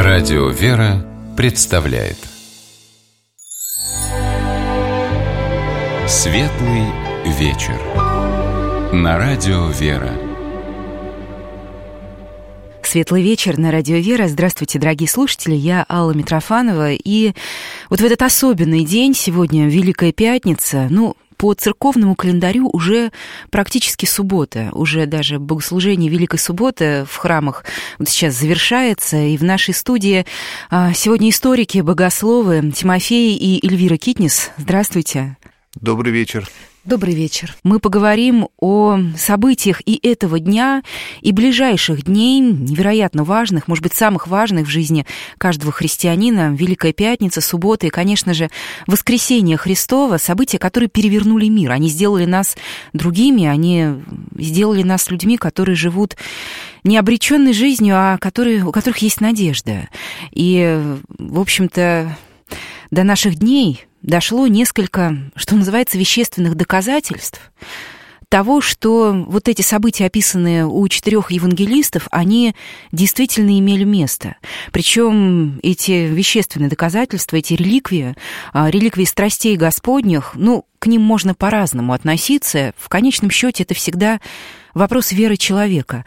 Радио «Вера» представляет Светлый вечер на Радио «Вера». Светлый вечер на Радио «Вера». Здравствуйте, дорогие слушатели, я Алла Митрофанова. И вот в этот особенный день, сегодня Великая Пятница, по церковному календарю уже практически суббота, уже даже богослужение Великой Субботы в храмах вот сейчас завершается, и в нашей студии сегодня историки, богословы Тимофей и Эльвира Китнис. Здравствуйте. Добрый вечер. Добрый вечер. Мы поговорим о событиях и этого дня, и ближайших дней, невероятно важных, может быть, самых важных в жизни каждого христианина. Великая Пятница, суббота и, конечно же, Воскресение Христово, события, которые перевернули мир. Они сделали нас другими, они сделали нас людьми, которые живут не обреченной жизнью, а у которых есть надежда. И, в общем-то, до наших дней дошло несколько, что называется, вещественных доказательств того, что вот эти события, описанные у 4 евангелистов, они действительно имели место. Причем эти вещественные доказательства, эти реликвии страстей Господних, к ним можно по-разному относиться. В конечном счете это всегда вопрос веры человека.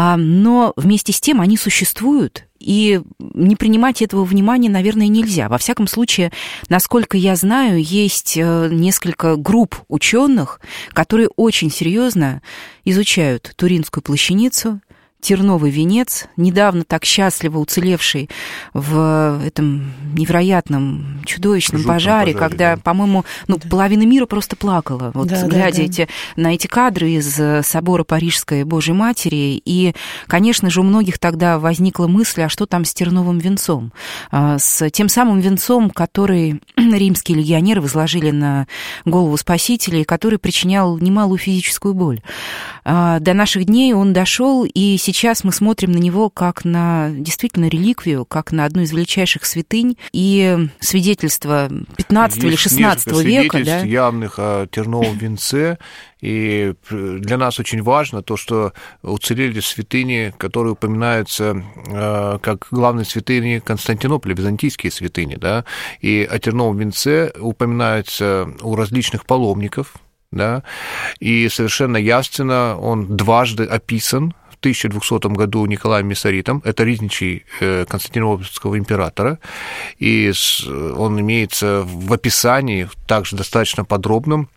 Но вместе с тем они существуют, и не принимать этого внимания, наверное, нельзя. Во всяком случае, насколько я знаю, есть несколько групп ученых, которые очень серьезно изучают Туринскую плащаницу, Терновый венец, недавно так счастливо уцелевший в этом невероятном, чудовищном пожаре, когда, по-моему, половина мира просто плакала, глядя на эти кадры из собора Парижской Божьей Матери. И, конечно же, у многих тогда возникла мысль, а что там с терновым венцом? С тем самым венцом, который римские легионеры возложили на голову Спасителя, и который причинял немалую физическую боль. До наших дней он дошел, и сейчас мы смотрим на него как на действительно реликвию, как на одну из величайших святынь, и свидетельство 15 или 16 века. Свидетельств явных о терновом венце, и для нас очень важно то, что уцелели святыни, которые упоминаются как главные святыни Константинополя, византийские святыни, да, и о терновом венце упоминаются у различных паломников, да, и совершенно явственно он дважды описан. В 1200 году Николаем Мессаритом, это ризничий Константинопольского императора, и он имеется в описании, также достаточно подробном,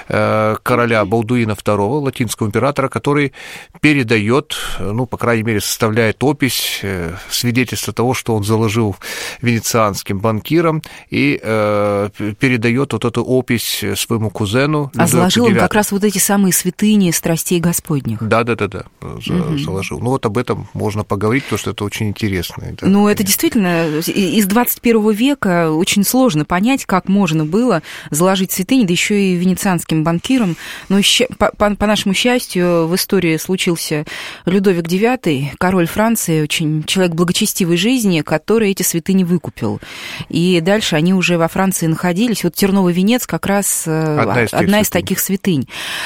короля Балдуина II, латинского императора, который передает, по крайней мере, составляет опись, свидетельство того, что он заложил венецианским банкирам, и передает вот эту опись своему кузену. А заложил он как раз вот эти самые святыни страстей Господних. Да. Заложил. Вот об этом можно поговорить, потому что это очень интересно. Да, это действительно из 21 века очень сложно понять, как можно было заложить святыни, да еще и венецианским банкирам. Но по нашему счастью, в истории случился Людовик IX, король Франции, очень человек благочестивой жизни, который эти святыни выкупил. И дальше они уже во Франции находились. Вот терновый венец как раз одна из таких святынь.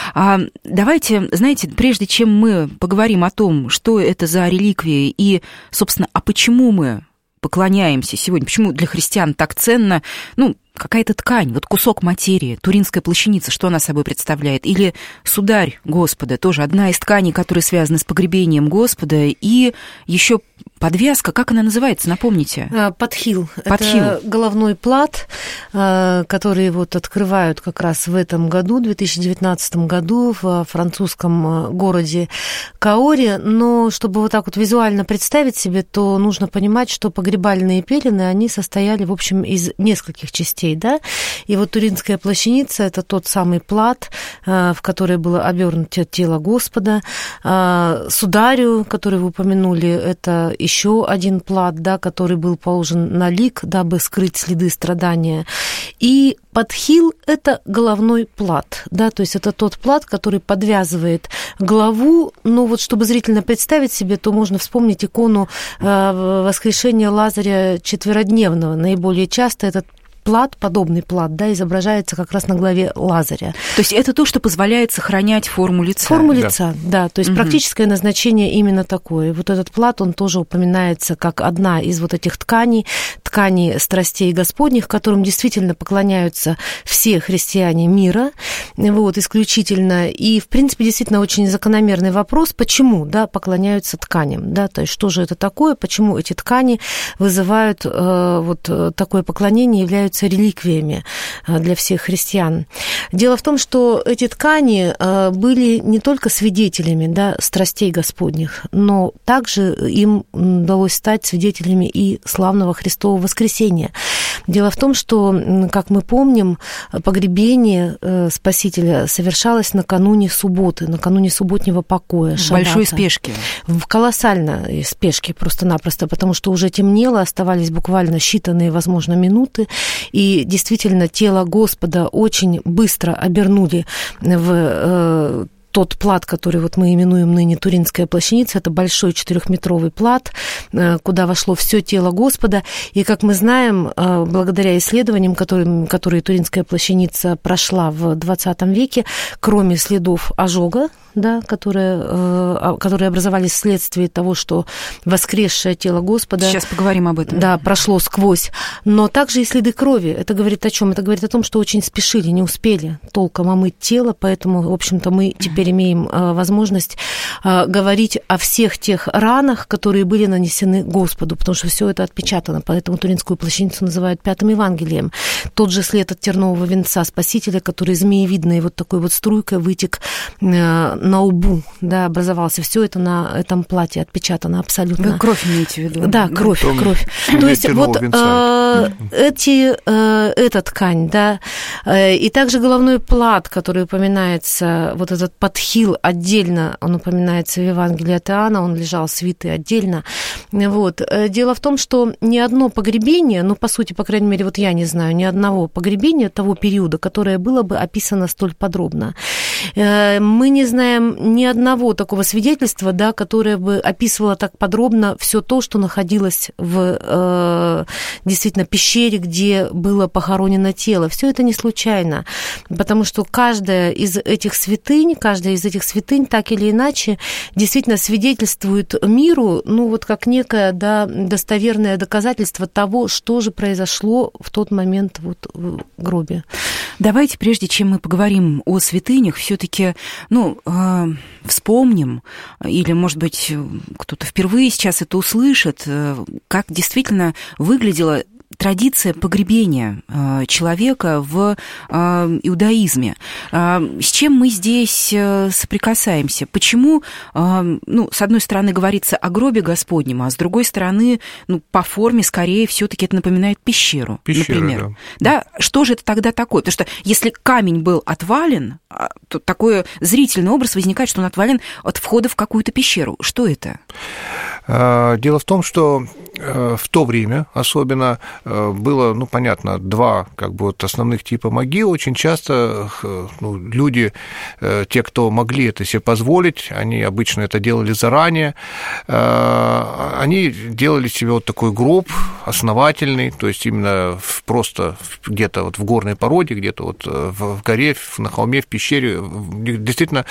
Давайте, знаете, прежде чем мы поговорим о том, что это за реликвии и, собственно, почему мы поклоняемся сегодня, почему для христиан так ценно, какая-то ткань, кусок материи, Туринская плащаница, что она собой представляет, или сударь Господа, тоже одна из тканей, которые связаны с погребением Господа, и еще подвязка, как она называется, напомните? Подхил. Это головной плат, который открывают как раз в этом году, 2019 году, в французском городе Каоре. Но чтобы визуально представить себе, то нужно понимать, что погребальные пелены, они состояли, в общем, из нескольких частей, да? И Туринская плащаница – это тот самый плат, в который было обернуто тело Господа. Сударю, который вы упомянули, это еще один плат, да, который был положен на лик, дабы скрыть следы страдания. И подхил – это головной плат, да, то есть это тот плат, который подвязывает голову. Но чтобы зрительно представить себе, то можно вспомнить икону воскрешения Лазаря четверодневного. Наиболее часто этот плат, подобный плат, да, изображается как раз на голове Лазаря. То есть это то, что позволяет сохранять форму лица? Форму лица, да. То есть практическое назначение именно такое. Вот этот плат, он тоже упоминается как одна из вот этих тканей страстей Господних, которым действительно поклоняются все христиане мира, вот, исключительно. И, в принципе, действительно очень закономерный вопрос, почему, да, поклоняются тканям, да, то есть что же это такое, почему эти ткани вызывают вот такое поклонение, являются реликвиями для всех христиан. Дело в том, что эти ткани были не только свидетелями, да, страстей Господних, но также им удалось стать свидетелями и славного Христового воскресения. Дело в том, что, как мы помним, погребение Спасителя совершалось накануне субботы, накануне субботнего покоя, шаббата. В большой спешке. В колоссальной спешке просто-напросто, потому что уже темнело, оставались буквально считанные, возможно, минуты, и действительно тело Господа очень быстро обернули в тот плат, который вот мы именуем ныне Туринская плащаница, это большой 4-метровый плат, куда вошло все тело Господа. И, как мы знаем, благодаря исследованиям, которые Туринская плащаница прошла в XX веке, кроме следов ожога, да, которые образовались вследствие того, что воскресшее тело Господа... Сейчас поговорим об этом. Да, прошло сквозь. Но также и следы крови. Это говорит о чем? Это говорит о том, что очень спешили, не успели толком омыть тело, поэтому, в общем-то, мы теперь имеем возможность говорить о всех тех ранах, которые были нанесены Господу, потому что все это отпечатано. Поэтому Туринскую плащаницу называют Пятым Евангелием. Тот же след от тернового венца Спасителя, который змеевидной вот такой вот струйкой вытек на лбу, да, образовался. Все это на этом платье отпечатано абсолютно. Вы кровь имеете в виду? Да, кровь. То есть вот эта ткань, да, и также головной плат, который упоминается, вот этот подхил отдельно, он упоминается в Евангелии от Иоанна, он лежал свитый отдельно. Вот. Дело в том, что ни одно погребение, ну, по сути, по крайней мере, вот я не знаю ни одного погребения того периода, которое было бы описано столь подробно. Мы не знаем ни одного такого свидетельства, да, которое бы описывало так подробно все то, что находилось в действительно пещере, где было похоронено тело. Все это не случайно, потому что каждая из этих святынь так или иначе действительно свидетельствует миру, ну вот как некое, да, достоверное доказательство того, что же произошло в тот момент вот в гробе. Давайте, прежде чем мы поговорим о святынях, все-таки, вспомним, или, может быть, кто-то впервые сейчас это услышит, как действительно выглядела традиция погребения человека в иудаизме. С чем мы здесь соприкасаемся? Почему, с одной стороны, говорится о гробе Господнем, а с другой стороны, по форме, скорее, все-таки это напоминает пещеру, например. Да. Что же это тогда такое? Потому что если камень был отвален, то такой зрительный образ возникает, что он отвален от входа в какую-то пещеру. Что это? Дело в том, что в то время особенно было, понятно, два основных типа могил. Очень часто люди, те, кто могли это себе позволить, они обычно это делали заранее, они делали себе вот такой гроб основательный, то есть именно просто где-то вот в горной породе, где-то вот в горе, на холме, в пещере, действительно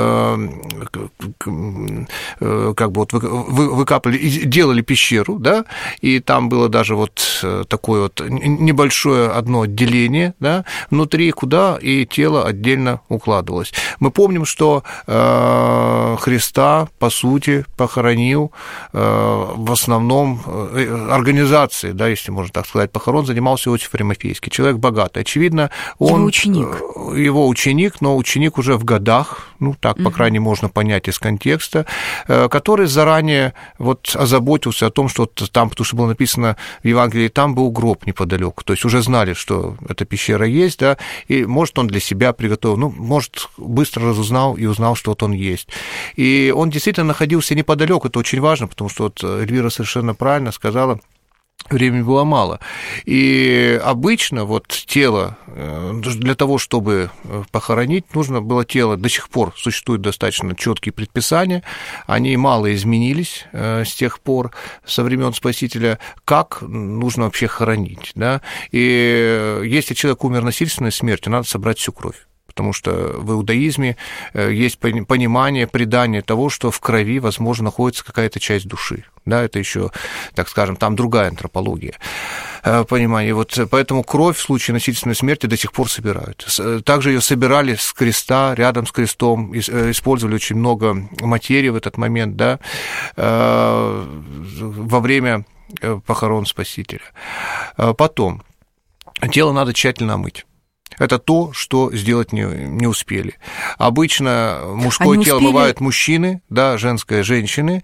выкапывали, делали пещеру, да, и там было даже вот такое вот небольшое одно отделение, да, внутри, куда и тело отдельно укладывалось. Мы помним, что Христа, по сути, похоронил в основном организацией, да, если можно так сказать, похорон занимался Иосиф Аримафейский, человек богатый. Очевидно, он... Его ученик, но ученик уже в годах, по крайней мере, можно понять из контекста, который заранее вот озаботился о том, что там, потому что было написано в Евангелии, там был гроб неподалеку, то есть уже знали, что эта пещера есть, да, и, может, он для себя приготовил, может, быстро разузнал и узнал, что вот он есть. И он действительно находился неподалеку, это очень важно, потому что вот Эльвира совершенно правильно сказала, Времени было мало. И обычно вот тело, для того, чтобы похоронить, нужно было тело, до сих пор существуют достаточно четкие предписания, они мало изменились с тех пор, со времен Спасителя, как нужно вообще хоронить. Да? И если человек умер насильственной смертью, надо собрать всю кровь. Потому что в иудаизме есть понимание, предание того, что в крови, возможно, находится какая-то часть души. Да, это еще, так скажем, там другая антропология. Понимание. Вот поэтому кровь в случае насильственной смерти до сих пор собирают. Также ее собирали с креста, рядом с крестом, использовали очень много материи в этот момент, да, во время похорон Спасителя. Потом, тело надо тщательно омыть. Это то, что сделать не успели. Обычно мужское тело омывают мужчины, да, женское – женщины,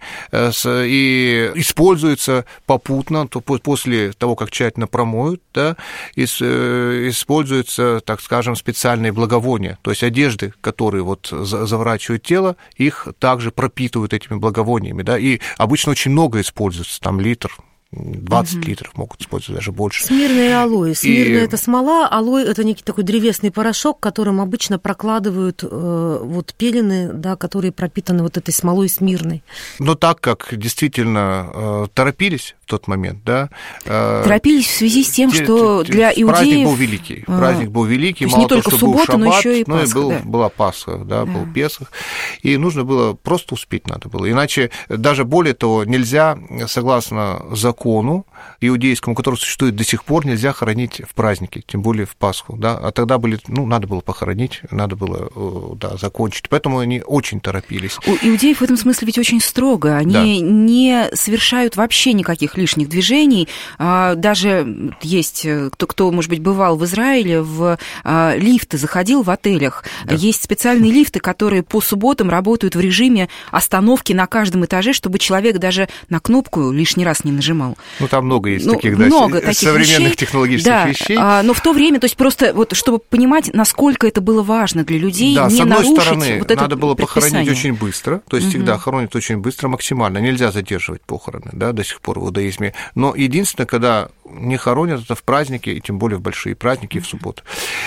и используется попутно, после того, как тщательно промоют, да, используются, так скажем, специальные благовония, то есть одежды, которые вот заворачивают тело, их также пропитывают этими благовониями, да, и обычно очень много используется, там литр, 20 литров могут использовать, даже больше. Смирна и алоэ. Смирна – это смола, алоэ – это некий такой древесный порошок, которым обычно прокладывают вот пелены, да, которые пропитаны вот этой смолой смирной. Но так как действительно торопились в тот момент, да. Торопились в связи с тем, что для иудеев... Праздник был великий. Мало не только того, суббота, шаббат, но еще и Пасха. Но и была Пасха, да, был Песах. И нужно было, просто успеть надо было. Иначе, даже более того, нельзя, согласно закону иудейскому, который существует до сих пор, нельзя хоронить в праздники, тем более в Пасху, да. А тогда надо было похоронить, надо было, да, закончить. Поэтому они очень торопились. У иудеев в этом смысле ведь очень строго. Они не совершают вообще никаких лишних движений. Даже есть, кто, может быть, бывал в Израиле, в лифты заходил в отелях. Да. Есть специальные лифты, которые по субботам работают в режиме остановки на каждом этаже, чтобы человек даже на кнопку лишний раз не нажимал. Ну, там много есть таких, таких современных вещей, технологических вещей. Но в то время, то есть просто вот, чтобы понимать, насколько это было важно для людей, да, не нарушить. Да, с одной стороны, вот это надо было похоронить очень быстро, то есть всегда хоронят очень быстро, максимально. Нельзя задерживать похороны, да, до сих пор в иудаизме. Но единственное, когда не хоронят, это в праздники, и тем более в большие праздники, и в субботу.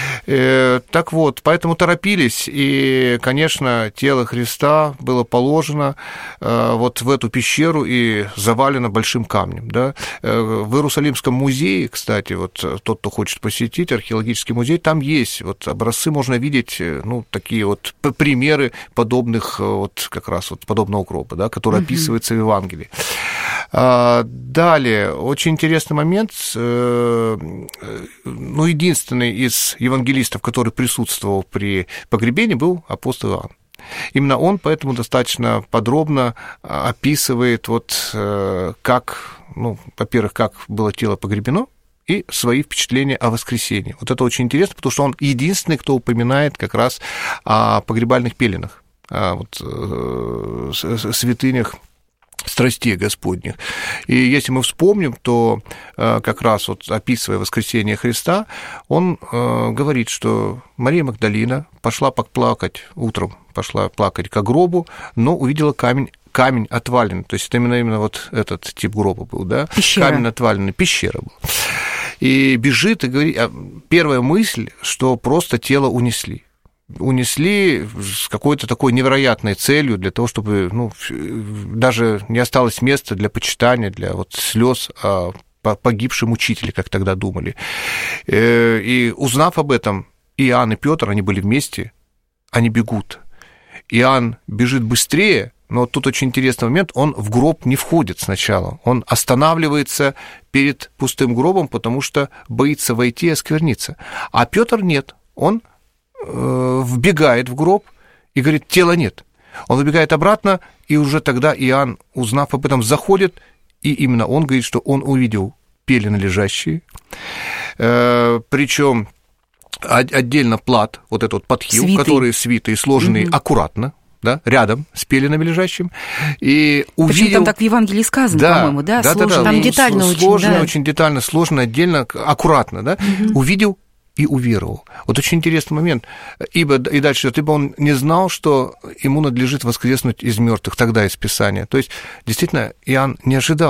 Так вот, поэтому торопились, и, конечно, тело Христа было положено вот в эту пещеру и завалено большим камнем. Да? В Иерусалимском музее, кстати, вот тот, кто хочет посетить археологический музей, там есть вот образцы, можно видеть, ну, такие вот примеры подобных, вот как раз вот подобного гроба, да, который описывается в Евангелии. Далее, очень интересный момент, ну, единственный из евангелистов, который присутствовал при погребении, был апостол Иоанн. Именно он поэтому достаточно подробно описывает, вот как, ну, во-первых, как было тело погребено, и свои впечатления о воскресении. Вот это очень интересно, потому что он единственный, кто упоминает как раз о погребальных пеленах, о вот, святынях страстей Господних. И если мы вспомним, то как раз вот описывая воскресение Христа, он говорит, что Мария Магдалина пошла плакать утром, пошла плакать к гробу, но увидела камень отваленный, то есть это именно вот этот тип гроба был, да? Пещера. Камень отваленный, пещера была. И бежит и говорит, первая мысль, что просто тело унесли с какой-то такой невероятной целью для того, чтобы, ну, даже не осталось места для почитания, для вот слез о погибшем учителе, как тогда думали. И узнав об этом, Иоанн и Петр, они были вместе, они бегут. Иоанн бежит быстрее, но тут очень интересный момент, он в гроб не входит сначала, он останавливается перед пустым гробом, потому что боится войти и оскверниться. А Петр нет, он вбегает в гроб и говорит, тела нет. Он выбегает обратно, и уже тогда Иоанн, узнав об этом, заходит, и именно он говорит, что он увидел пелены лежащие, причем отдельно плат, вот этот вот подхил, который свитый, сложенный аккуратно, да, рядом с пеленами лежащим, и увидел... Причем там так в Евангелии сказано, по-моему, да? Сложно. Там детально очень, сложно, да. Очень детально, сложно, отдельно, аккуратно, да, увидел и уверовал. Вот очень интересный момент. И дальше, ибо он не знал, что ему надлежит воскреснуть из мертвых, тогда из Писания. То есть, действительно, Иоанн не ожидал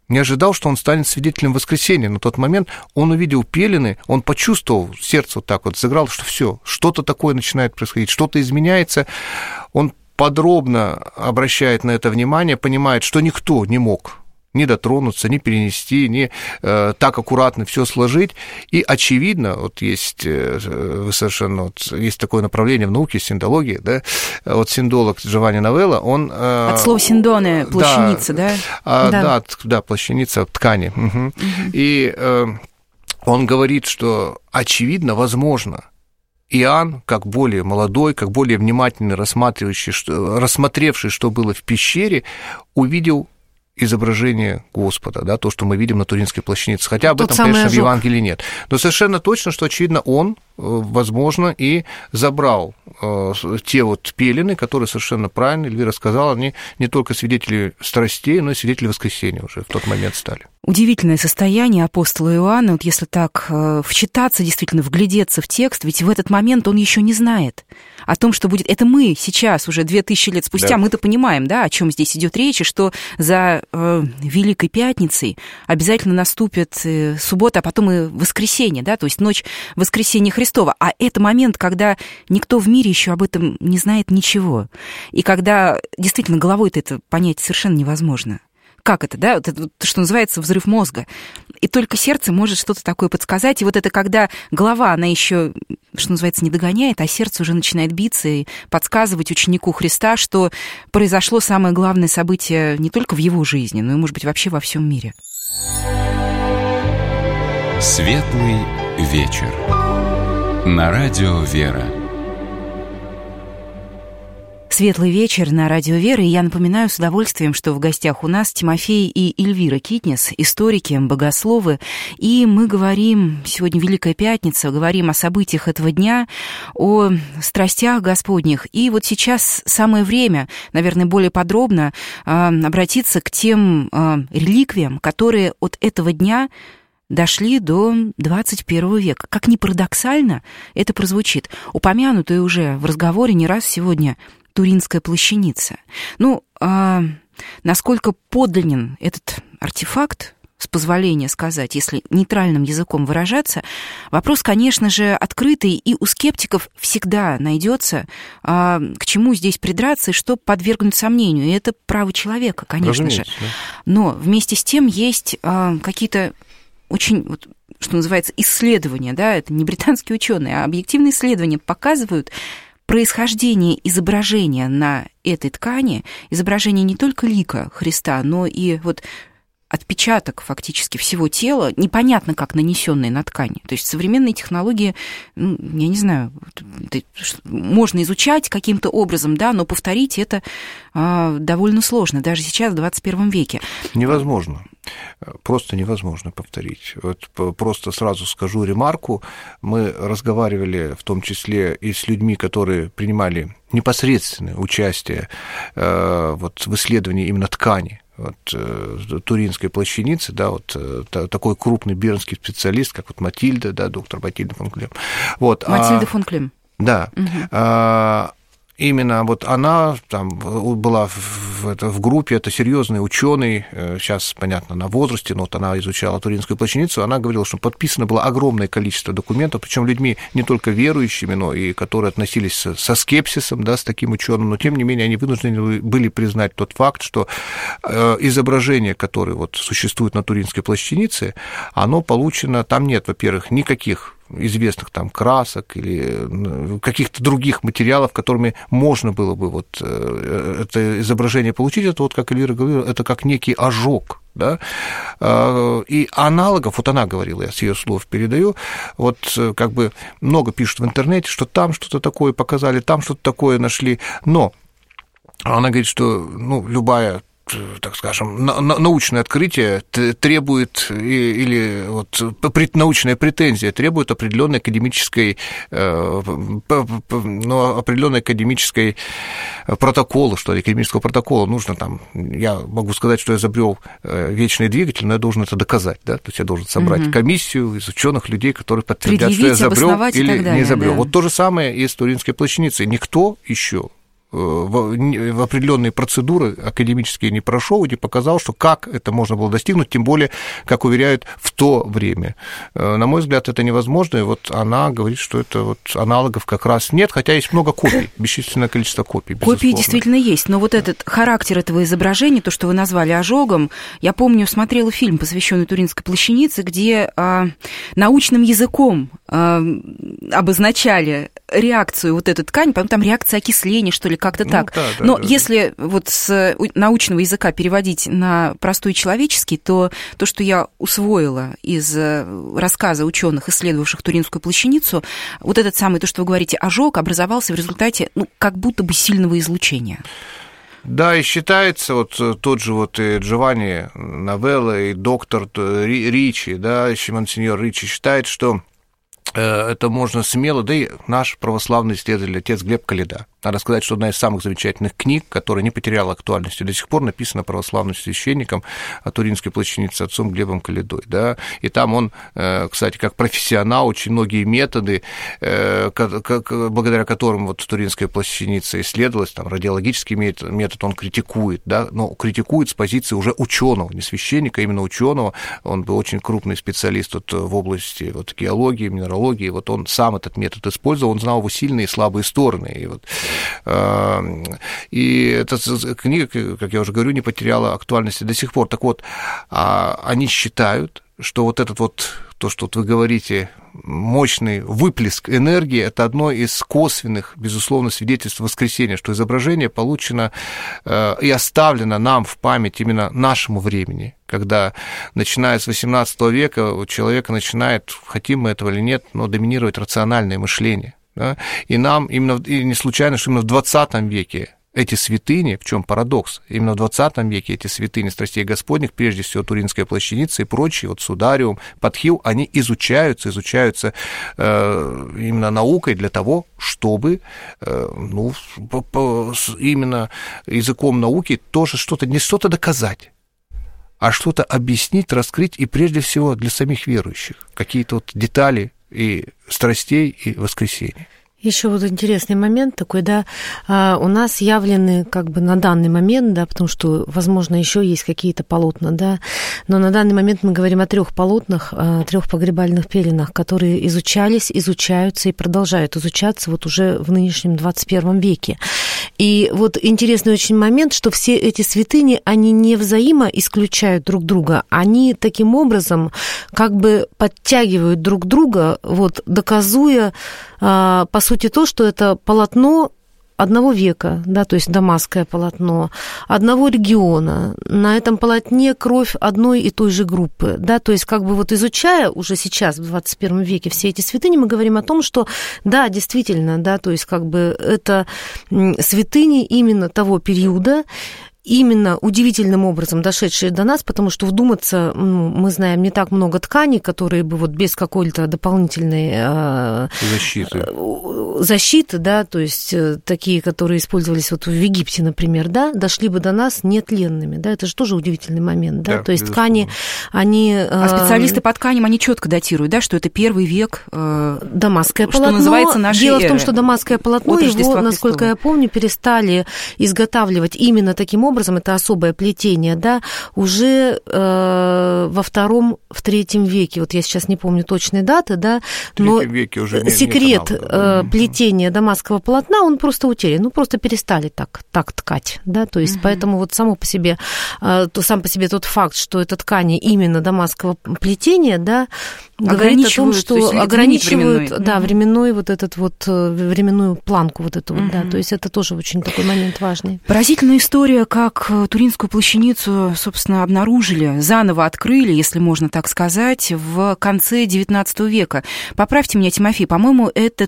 не ожидал, что он станет свидетелем воскресения. На тот момент он увидел пелены, он почувствовал, сердце вот так вот сыграло, что все, что-то такое начинает происходить, что-то изменяется. Он подробно обращает на это внимание, понимает, что никто не мог ни дотронуться, ни перенести, ни так аккуратно все сложить. И, очевидно, вот есть совершенно вот, есть такое направление в науке, синдология, да, вот синдолог Джованни Новелла, он... От слова синдоне, плащаница, да? Да, плащаница ткани. Угу. И он говорит, что, очевидно, возможно, Иоанн, как более молодой, как более внимательно рассмотревший, что было в пещере, увидел изображение Господа, да, то, что мы видим на Туринской плащанице. Хотя об этом, конечно, в Евангелии нет. Но совершенно точно, что, очевидно, он, возможно, и забрал те вот пелены, которые совершенно правильно Эльвира сказала, они не только свидетели страстей, но и свидетели воскресения уже в тот момент стали. Удивительное состояние апостола Иоанна, вот если так вчитаться, действительно вглядеться в текст, ведь в этот момент он еще не знает о том, что будет. Это мы сейчас, уже 2000 лет спустя, да. Мы-то понимаем, да, о чем здесь идет речь, и что за Великой Пятницей обязательно наступит суббота, а потом и воскресенье, да, то есть ночь воскресения Христова. А это момент, когда никто в мире еще об этом не знает ничего. И когда действительно головой-то это понять совершенно невозможно. Как это, да? Вот это, что называется, взрыв мозга. И только сердце может что-то такое подсказать. И вот это когда голова, она еще, что называется, не догоняет, а сердце уже начинает биться и подсказывать ученику Христа, что произошло самое главное событие не только в его жизни, но и, может быть, вообще во всем мире. Светлый вечер. На радио «Вера». Светлый вечер на радио «Вера», и я напоминаю с удовольствием, что в гостях у нас Тимофей и Эльвира Китнис, историки, богословы, и мы говорим, сегодня Великая Пятница, говорим о событиях этого дня, о страстях Господних, и вот сейчас самое время, наверное, более подробно обратиться к тем реликвиям, которые от этого дня дошли до 21 века. Как ни парадоксально это прозвучит. Упомянутая уже в разговоре не раз сегодня Туринская плащаница. Ну, насколько подлинен этот артефакт, с позволения сказать, если нейтральным языком выражаться, вопрос, конечно же, открытый, и у скептиков всегда найдется, к чему здесь придраться и что подвергнуть сомнению. И это право человека, конечно. Разумеется, же. Да. Но вместе с тем есть какие-то очень, вот, что называется, исследования, да, это не британские ученые, а объективные исследования показывают происхождение изображения на этой ткани, изображение не только лика Христа, но и вот отпечаток фактически всего тела, непонятно как нанесенный на ткани. То есть современные технологии, ну, я не знаю, можно изучать каким-то образом, да, но повторить это довольно сложно, даже сейчас, в 21 веке. Невозможно. Просто невозможно повторить. Вот просто сразу скажу ремарку. Мы разговаривали в том числе и с людьми, которые принимали непосредственное участие вот, в исследовании именно ткани. Вот, Туринской плащаницы, да, вот такой крупный бернский специалист, как вот Матильда, да, доктор Матильда фон Клем. Вот, Матильда фон Клем. Да. Угу. Именно вот она там была в группе, это серьезный ученый, сейчас, понятно, на возрасте, но вот она изучала Туринскую плащаницу, она говорила, что подписано было огромное количество документов, причем людьми не только верующими, но и которые относились со скепсисом, да, с таким ученым, но тем не менее они вынуждены были признать тот факт, что изображение, которое вот существует на Туринской плащанице, оно получено, там нет, во-первых, никаких известных там красок или каких-то других материалов, которыми можно было бы вот это изображение получить, это вот, как Эльвира говорила, это как некий ожог, да, и аналогов, вот она говорила, я с ее слов передаю, вот как бы много пишут в интернете, что там что-то такое показали, там что-то такое нашли, но она говорит, что, ну, любая, так скажем, научное открытие требует, или вот, научная претензия требует определенной академической, протокола, что ли, академического протокола. Нужно там, я могу сказать, что я изобрел вечный двигатель, но я должен это доказать, да, то есть я должен собрать комиссию из ученых людей, которые подтвердят, что я изобрел или не изобрел. Да. Вот то же самое и с Туринской плащаницей. Никто еще в определенные процедуры академические не прошел и не показал, что как это можно было достигнуть, тем более, как уверяют, в то время. На мой взгляд, это невозможно, и вот она говорит, что это вот аналогов как раз нет, хотя есть много копий, бесчисленное количество копий, безусловно. Копии действительно есть, но вот этот характер этого изображения, то, что вы назвали ожогом, я помню, смотрела фильм, посвященный Туринской плащанице, где научным языком обозначали реакцию вот этой ткани, по-моему, там реакция окисления, что ли, как-то так. Да, но если вот с научного языка переводить на простой человеческий, то то, что я усвоила из рассказа ученых, исследовавших Туринскую плащаницу, вот этот самый, то, что вы говорите, ожог образовался в результате, как будто бы сильного излучения. Да, и считается, вот тот же вот и Джованни Новелла, и доктор Ричи, да, еще монсеньор Ричи считает, что это можно смело, да и наш православный исследователь, отец Глеб Коляда. Надо сказать, что одна из самых замечательных книг, которая не потеряла актуальности, до сих пор написана православным священником о Туринской плащанице, отцом Глебом Колядой. Да? И там он, кстати, как профессионал, очень многие методы, благодаря которым вот Туринская плащаница исследовалась, там, радиологический метод он критикует, да? Но критикует с позиции уже ученого, не священника, а именно ученого. Он был очень крупный специалист вот в области вот геологии, минералогии, вот он сам этот метод использовал, он знал его сильные и слабые стороны. И вот и эта книга, как я уже говорю, не потеряла актуальности до сих пор. Так вот, они считают, что вот этот вот, то, что вы говорите, мощный выплеск энергии, это одно из косвенных, безусловно, свидетельств воскресения, что изображение получено и оставлено нам в память именно нашему времени, когда, начиная с XVIII века, у человека начинает, хотим мы этого или нет, но доминировать рациональное мышление. Да? И нам именно, и не случайно, что именно в XX веке эти святыни, в чем парадокс, именно в XX веке эти святыни страстей Господних, прежде всего Туринская плащаница и прочие, вот Судариум, Подхил, они изучаются именно наукой для того, чтобы именно языком науки тоже не что-то доказать, а что-то объяснить, раскрыть, и прежде всего для самих верующих какие-то вот детали и страстей, и воскресения. Еще вот интересный момент такой, да, у нас явлены как бы на данный момент, да, потому что, возможно, еще есть какие-то полотна, да, но на данный момент мы говорим о 3 полотнах, 3 погребальных пеленах, которые изучались, изучаются и продолжают изучаться вот уже в нынешнем 21 веке. И вот интересный очень момент, что все эти святыни, они не взаимоисключают друг друга, они таким образом как бы подтягивают друг друга, вот, доказуя, по сути, то, что это полотно одного века, да, то есть дамасское полотно, одного региона, на этом полотне кровь одной и той же группы, да, то есть как бы вот изучая уже сейчас, в 21 веке, все эти святыни, мы говорим о том, что, да, действительно, да, то есть как бы это святыни именно того периода, именно удивительным образом дошедшие до нас, потому что вдуматься, мы знаем, не так много тканей, которые бы вот без какой-то дополнительной защиты, да, то есть такие, которые использовались вот в Египте, например, да, дошли бы до нас нетленными, да, это же тоже удивительный момент, да, то есть ткани, они... А специалисты по тканям, они четко датируют, да, что это 1 век, дамасское что полотно. Называется нашей Дело эры. в том, что дамасское полотно, его, насколько я помню, перестали изготавливать именно таким образом, это особое плетение, да, уже во 2-3 веке, вот я сейчас не помню точной даты, да, но секрет плетения дамасского полотна, он просто утерян, просто перестали так ткать, да, то есть поэтому вот сам по себе тот факт, что это ткани именно дамасского плетения, да, говорит о том, что ограничивают, да, временной вот этот вот, временную планку вот эту вот, да, то есть это тоже очень такой момент важный. Поразительная история, как Туринскую плащаницу, собственно, обнаружили, заново открыли, если можно так сказать, в конце XIX века. Поправьте меня, Тимофей, по-моему, это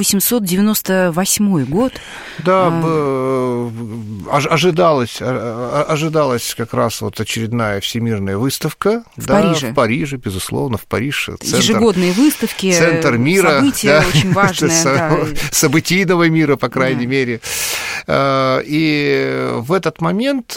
1898 год. Да, ожидалась как раз вот очередная всемирная выставка. В Париже. В Париже, безусловно, в Париж. Ежегодные выставки, центр мира, события, да, очень важные. Событийного мира, по крайней мере. И в этот момент момент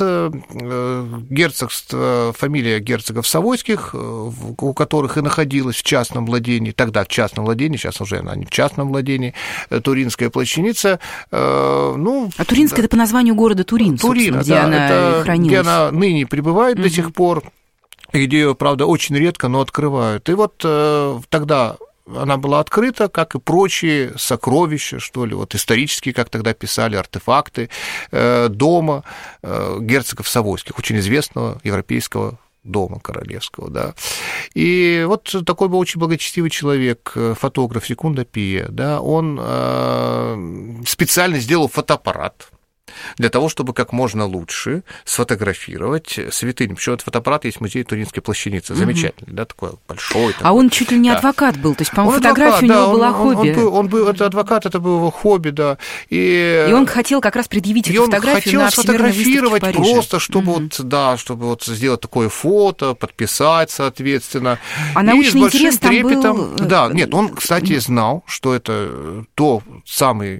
герцогство, фамилия герцогов Савойских, у которых и находилась в частном владении, тогда в частном владении, сейчас уже она не в частном владении, Туринская плащаница. Туринская это по названию города Турин, Турина, где она хранилась. Где она ныне пребывает до сих пор, где ее, правда, очень редко, но открывают. И вот тогда она была открыта, как и прочие сокровища, что ли, вот исторические, как тогда писали, артефакты дома герцогов Савойских, очень известного европейского дома королевского, да. И вот такой был очень благочестивый человек, фотограф Секунда Пия, да, он специально сделал фотоаппарат для того, чтобы как можно лучше сфотографировать святыню. Причем этот фотоаппарат есть в музее Туринской плащаницы. Замечательный, да, такой большой. Такой. А он чуть ли не адвокат был, то есть, по-моему, фотография у него была хобби. Он был адвокат, это было его хобби, да. И он хотел как раз предъявить эту фотографию на Всемирной выставке в Париже. Просто, чтобы чтобы сделать такое фото, подписать, соответственно. А научный интерес там был... Да, нет, он, кстати, знал, что это тот самый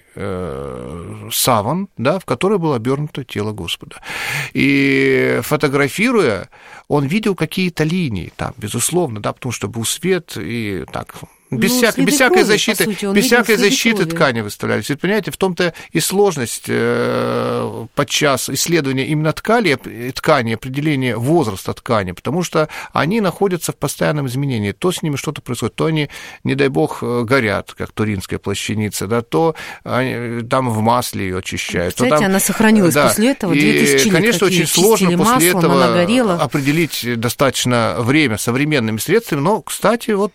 саван, да, в который было обернуто тело Господа. И фотографируя, он видел какие-то линии там, безусловно, да, потому что был свет и так... Без всякой защиты ткани выставлялись. Вы понимаете, в том-то и сложность подчас исследования именно ткани, определения возраста ткани, потому что они находятся в постоянном изменении. То с ними что-то происходит, то они, не дай бог, горят, как Туринская плащаница, да, то они, там в масле ее очищают. Кстати, то там, она сохранилась после этого 2000 лет. Конечно, очень сложно после этого определить достаточно время современными средствами, но, кстати, вот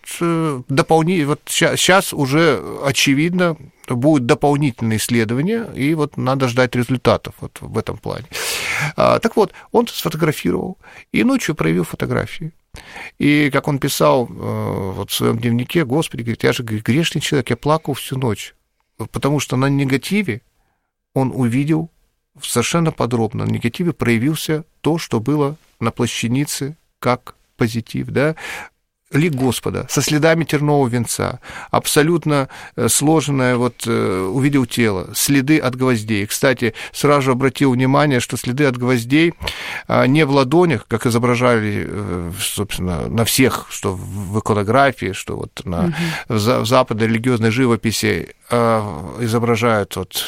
сейчас уже очевидно будут дополнительные исследования, и вот надо ждать результатов вот в этом плане. Так вот, он сфотографировал и ночью проявил фотографии. И, как он писал вот в своем дневнике, Господи, говорит, я же грешный человек, я плакал всю ночь, потому что на негативе он увидел совершенно подробно, на негативе проявился то, что было на плащанице как позитив, да, лик Господа со следами тернового венца, абсолютно сложенное, вот увидел тело, следы от гвоздей. Кстати, сразу же обратил внимание, что следы от гвоздей не в ладонях, как изображали, собственно, на всех, что в иконографии, что вот в западной религиозной живописи изображают вот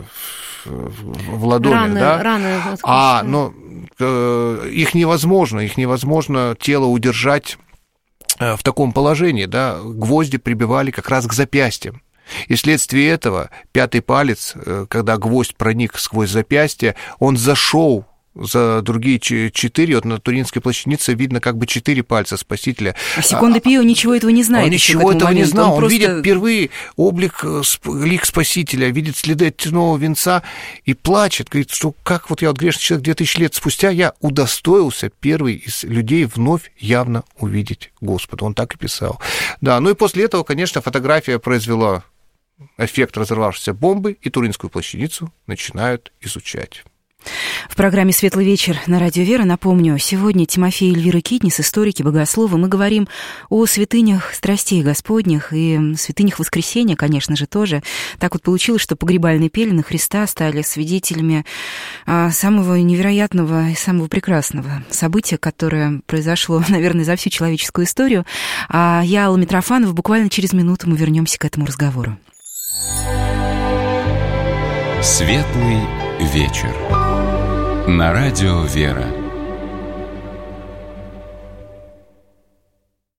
в ладонях, раны, но их невозможно тело удержать в таком положении, да, гвозди прибивали как раз к запястьям. И вследствие этого пятый палец, когда гвоздь проник сквозь запястье, он зашел за другие 4, вот на Туринской плащанице видно как бы 4 пальца Спасителя. А Секунда Пио ничего этого не знает. Он ничего этого не знал. Он видит впервые облик, лик Спасителя, видит следы от тернового венца и плачет. Говорит, что как вот я, вот грешный человек, 2000 лет спустя, я удостоился первый из людей вновь явно увидеть Господа. Он так и писал. Да, ну и после этого, конечно, фотография произвела эффект разорвавшейся бомбы, и Туринскую плащаницу начинают изучать. В программе «Светлый вечер» на Радио Вера, напомню, сегодня Тимофей и Эльвира Китнис, историки, богословы. Мы говорим о святынях страстей Господних и святынях воскресения, конечно же, тоже. Так вот получилось, что погребальные пелены Христа стали свидетелями самого невероятного и самого прекрасного события, которое произошло, наверное, за всю человеческую историю. А я, Алла Митрофанова, буквально через минуту мы вернемся к этому разговору. «Светлый вечер» на Радио Вера.